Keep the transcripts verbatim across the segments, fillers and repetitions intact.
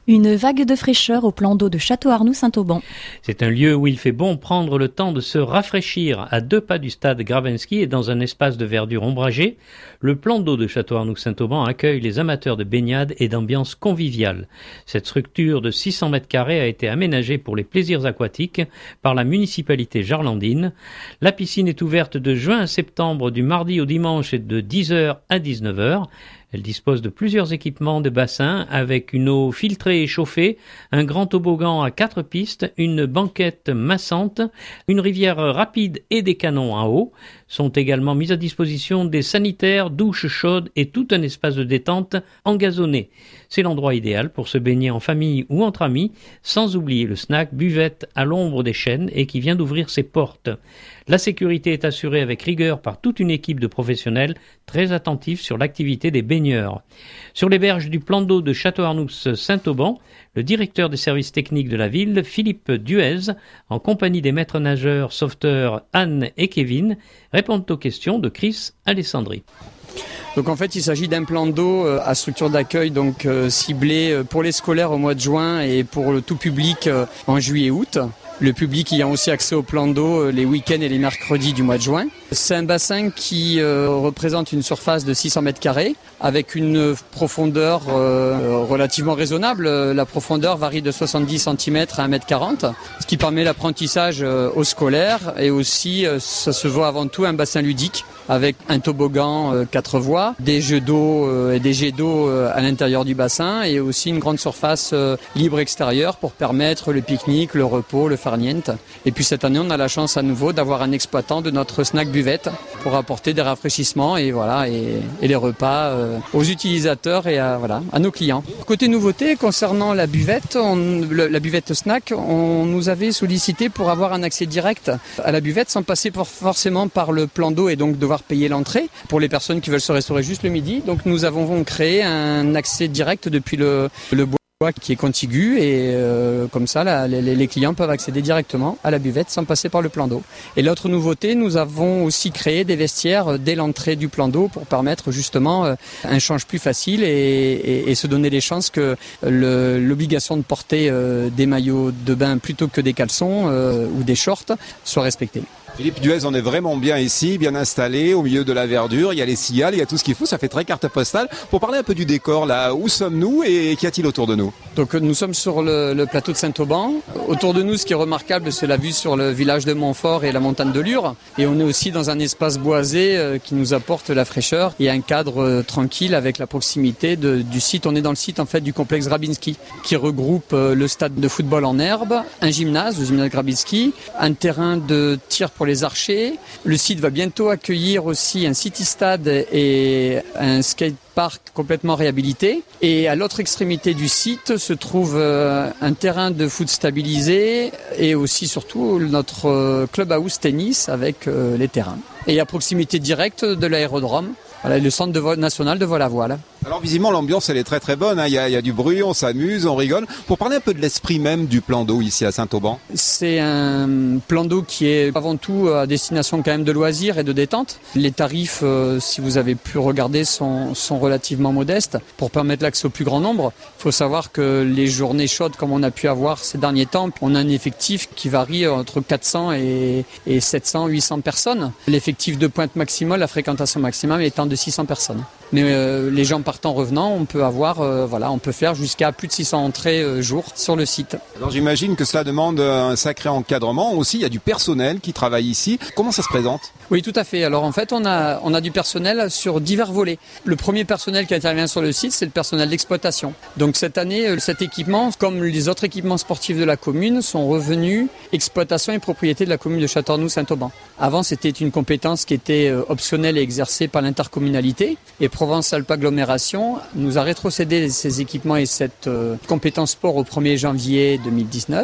Une vague de fraîcheur au plan d'eau de Château-Arnoux-Saint-Auban. C'est un lieu où il fait bon prendre le temps de se rafraîchir. À deux pas du stade Gravenski et dans un espace de verdure ombragé, le plan d'eau de Château-Arnoux-Saint-Auban accueille les amateurs de baignade et d'ambiance conviviale. Cette structure de six cents mètres carrés a été aménagée pour les plaisirs aquatiques par la municipalité jarlandine. La piscine est ouverte de juin à septembre, du mardi au dimanche et de dix heures à dix-neuf heures. Elle dispose de plusieurs équipements de bassin avec une eau filtrée et chauffée, un grand toboggan à quatre pistes, une banquette massante, une rivière rapide et des canons à eau. Sont également mis à disposition des sanitaires, douches chaudes et tout un espace de détente engazonné. C'est l'endroit idéal pour se baigner en famille ou entre amis, sans oublier le snack buvette à l'ombre des chênes et qui vient d'ouvrir ses portes. La sécurité est assurée avec rigueur par toute une équipe de professionnels très attentifs sur l'activité des baigneurs. Sur les berges du plan d'eau de Château-Arnoux-Saint-Auban, le directeur des services techniques de la ville, Philippe Duez, en compagnie des maîtres nageurs sauveteurs Anne et Kevin, répondent aux questions de Chris Alessandri. Donc en fait, il s'agit d'un plan d'eau à structure d'accueil donc euh, ciblé pour les scolaires au mois de juin et pour le tout public euh, en juillet-août. Le public ayant aussi accès au plan d'eau les week-ends et les mercredis du mois de juin. C'est un bassin qui euh, représente une surface de six cents mètres carrés avec une profondeur euh, relativement raisonnable. La profondeur varie de soixante-dix centimètres à un mètre quarante, ce qui permet l'apprentissage euh, aux scolaires et aussi euh, ça se voit avant tout un bassin ludique avec un toboggan euh, quatre voies, des jeux d'eau euh, et des jets d'eau euh, à l'intérieur du bassin et aussi une grande surface euh, libre extérieure pour permettre le pique-nique, le repos, le farniente. Et puis cette année, on a la chance à nouveau d'avoir un exploitant de notre snack buvette pour apporter des rafraîchissements et voilà et, et les repas euh, aux utilisateurs et à, voilà, à nos clients. Côté nouveauté, concernant la buvette, on, le, la buvette snack, on nous avait sollicité pour avoir un accès direct à la buvette sans passer pour, forcément par le plan d'eau et donc devoir payer l'entrée pour les personnes qui veulent se restaurer juste le midi. Donc nous avons créé un accès direct depuis le, le bois qui est contigu et euh, comme ça là, les, les clients peuvent accéder directement à la buvette sans passer par le plan d'eau. Et l'autre nouveauté, nous avons aussi créé des vestiaires dès l'entrée du plan d'eau pour permettre justement euh, un échange plus facile et, et, et se donner les chances que le, l'obligation de porter euh, des maillots de bain plutôt que des caleçons euh, ou des shorts soit respectée. Philippe Duez, on est vraiment bien ici, bien installé, au milieu de la verdure, il y a les cigales, il y a tout ce qu'il faut, ça fait très carte postale. Pour parler un peu du décor, là, où sommes-nous et qu'y a-t-il autour de nous ? Donc nous sommes sur le, le plateau de Saint-Auban. Autour de nous, ce qui est remarquable, c'est la vue sur le village de Montfort et la montagne de Lure. Et on est aussi dans un espace boisé euh, qui nous apporte la fraîcheur et un cadre euh, tranquille avec la proximité de, du site. On est dans le site en fait du complexe Grabinski qui regroupe euh, le stade de football en herbe, un gymnase, le gymnase Grabinski, un terrain de tir pour les archers. Le site va bientôt accueillir aussi un city-stade et un skatepark complètement réhabilité. Et à l'autre extrémité du site se trouve un terrain de foot stabilisé et aussi surtout notre clubhouse tennis avec les terrains. Et à proximité directe de l'aérodrome, voilà, le centre de vol national de vol à voile. Alors visiblement l'ambiance elle est très très bonne, hein. il, y a, il y a du bruit, on s'amuse, on rigole. Pour parler un peu de l'esprit même du plan d'eau ici à Saint-Auban. C'est un plan d'eau qui est avant tout à destination quand même de loisirs et de détente. Les tarifs, euh, si vous avez pu regarder, sont, sont relativement modestes pour permettre l'accès au plus grand nombre. Il faut savoir que les journées chaudes comme on a pu avoir ces derniers temps, on a un effectif qui varie entre quatre cents et, et sept cents, huit cents personnes. L'effectif de pointe maximale, la fréquentation maximale étant de six cents personnes. Mais euh, les gens partant revenant, on peut avoir, euh, voilà, on peut faire jusqu'à plus de six cents entrées euh, jour sur le site. Alors j'imagine que cela demande un sacré encadrement. Aussi, il y a du personnel qui travaille ici. Comment ça se présente ? Oui, tout à fait. Alors en fait, on a, on a du personnel sur divers volets. Le premier personnel qui intervient sur le site, c'est le personnel d'exploitation. Donc cette année, cet équipement, comme les autres équipements sportifs de la commune, sont revenus exploitation et propriété de la commune de Château-Arnoux-Saint-Auban. Avant, c'était une compétence qui était optionnelle et exercée par l'intercommunalité. Et Provence-Alpes Agglomération nous a rétrocédé ces équipements et cette euh, compétence sport au premier janvier deux mille dix-neuf.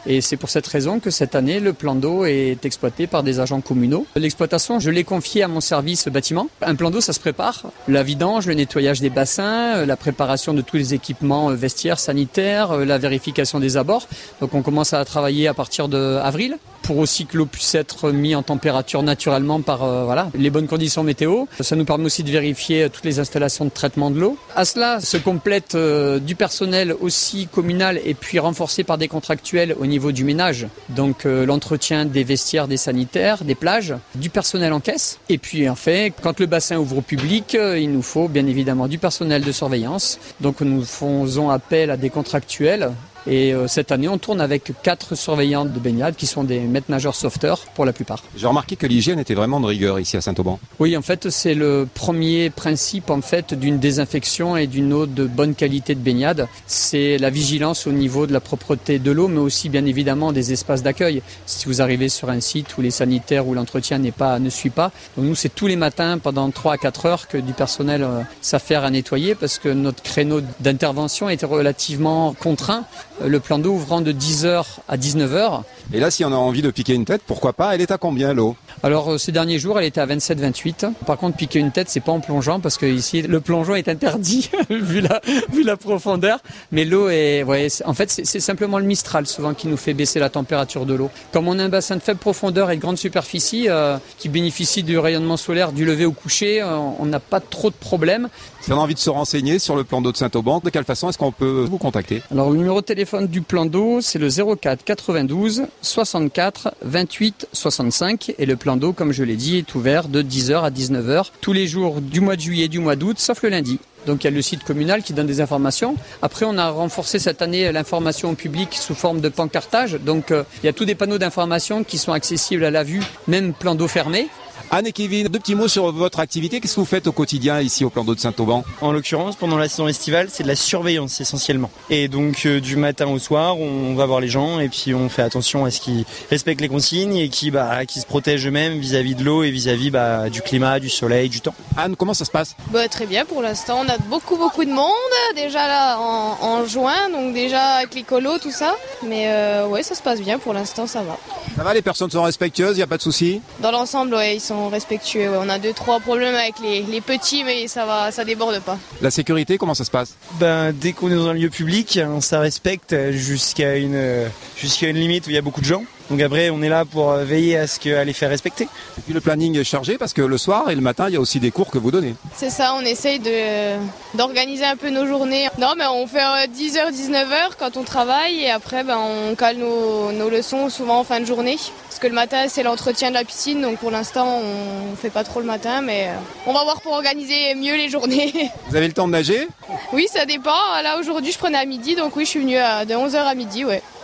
Et c'est pour cette raison que cette année, le plan d'eau est exploité par des agents communaux. L'exploitation, je l'ai confiée à mon service bâtiment. Un plan d'eau, ça se prépare. La vidange, le nettoyage des bassins, la préparation de tous les équipements vestiaires, sanitaires, la vérification des abords. Donc on commence à travailler à partir d'avril pour aussi que l'eau puisse être mise en température naturellement par euh, voilà, les bonnes conditions météo. Ça nous permet aussi de vérifier toutes les installations de traitement de l'eau. À cela se complète euh, du personnel aussi communal et puis renforcé par des contractuels au niveau du ménage. Donc euh, l'entretien des vestiaires, des sanitaires, des plages, du personnel en caisse. Et puis en fait, quand le bassin ouvre au public, euh, il nous faut bien évidemment du personnel de surveillance. Donc nous faisons appel à des contractuels. Et euh, cette année, on tourne avec quatre surveillants de baignade qui sont des maîtres nageurs sauveteurs pour la plupart. J'ai remarqué que l'hygiène était vraiment de rigueur ici à Saint-Auban. Oui, en fait, c'est le premier principe en fait d'une désinfection et d'une eau de bonne qualité de baignade. C'est la vigilance au niveau de la propreté de l'eau, mais aussi bien évidemment des espaces d'accueil. Si vous arrivez sur un site où les sanitaires ou l'entretien n'est pas, ne suit pas, donc nous c'est tous les matins pendant trois à quatre heures que du personnel euh, s'affaire à nettoyer parce que notre créneau d'intervention était relativement contraint. Le plan d'eau ouvrant de dix heures à dix-neuf heures. Et là, si on a envie de piquer une tête, pourquoi pas? Elle est à combien l'eau? Alors ces derniers jours, elle était à vingt-sept vingt-huit. Par contre, piquer une tête, c'est pas en plongeant parce que ici le plongeon est interdit vu la vu la profondeur. Mais l'eau est, ouais, c'est, en fait, c'est, c'est simplement le Mistral souvent qui nous fait baisser la température de l'eau. Comme on a un bassin de faible profondeur et de grande superficie euh, qui bénéficie du rayonnement solaire du lever au coucher, euh, on n'a pas trop de problèmes. Si on a envie de se renseigner sur le plan d'eau de Saint-Auban, de quelle façon est-ce qu'on peut vous contacter? Alors le numéro de téléphone du plan d'eau, c'est le zéro quatre quatre-vingt-douze soixante-quatre vingt-huit soixante-cinq et le plan d'eau, comme je l'ai dit, est ouvert de dix heures à dix-neuf heures tous les jours du mois de juillet et du mois d'août, sauf le lundi. Donc il y a le site communal qui donne des informations. Après, on a renforcé cette année l'information au public sous forme de pancartage. Donc euh, il y a tous des panneaux d'information qui sont accessibles à la vue, même plan d'eau fermé. Anne et Kevin, deux petits mots sur votre activité. Qu'est-ce que vous faites au quotidien ici au plan d'eau de Saint-Auban? En l'occurrence, pendant la saison estivale, c'est de la surveillance essentiellement. Et donc euh, du matin au soir, on va voir les gens et puis on fait attention à ce qu'ils respectent les consignes et qui, bah, qui se protègent eux-mêmes vis-à-vis de l'eau et vis-à-vis bah, du climat, du soleil, du temps. Anne, comment ça se passe? Bah, très bien pour l'instant. On a beaucoup beaucoup de monde déjà là en, en juin, donc déjà avec les colos, tout ça. Mais euh, ouais, ça se passe bien pour l'instant, ça va. Ça va, les personnes sont respectueuses, il n'y a pas de souci? Dans l'ensemble, ouais, ils sont respectueux. Ouais. On a deux, trois problèmes avec les, les petits, mais ça va, ça déborde pas. La sécurité, comment ça se passe? Ben, dès qu'on est dans un lieu public, ça respecte jusqu'à une, jusqu'à une limite où il y a beaucoup de gens. Donc après, on est là pour veiller à ce qu'à les faire respecter. Et puis le planning est chargé parce que le soir et le matin, il y a aussi des cours que vous donnez. C'est ça, on essaye de, d'organiser un peu nos journées. Non, mais on fait dix heures, dix-neuf heures quand on travaille et après, ben, on cale nos, nos leçons souvent en fin de journée. Parce que le matin, c'est l'entretien de la piscine, donc pour l'instant, on ne fait pas trop le matin, mais on va voir pour organiser mieux les journées. Vous avez le temps de nager? Oui, ça dépend. Là, aujourd'hui, je prenais à midi, donc oui, je suis venue à, de onze heures à midi, ouais.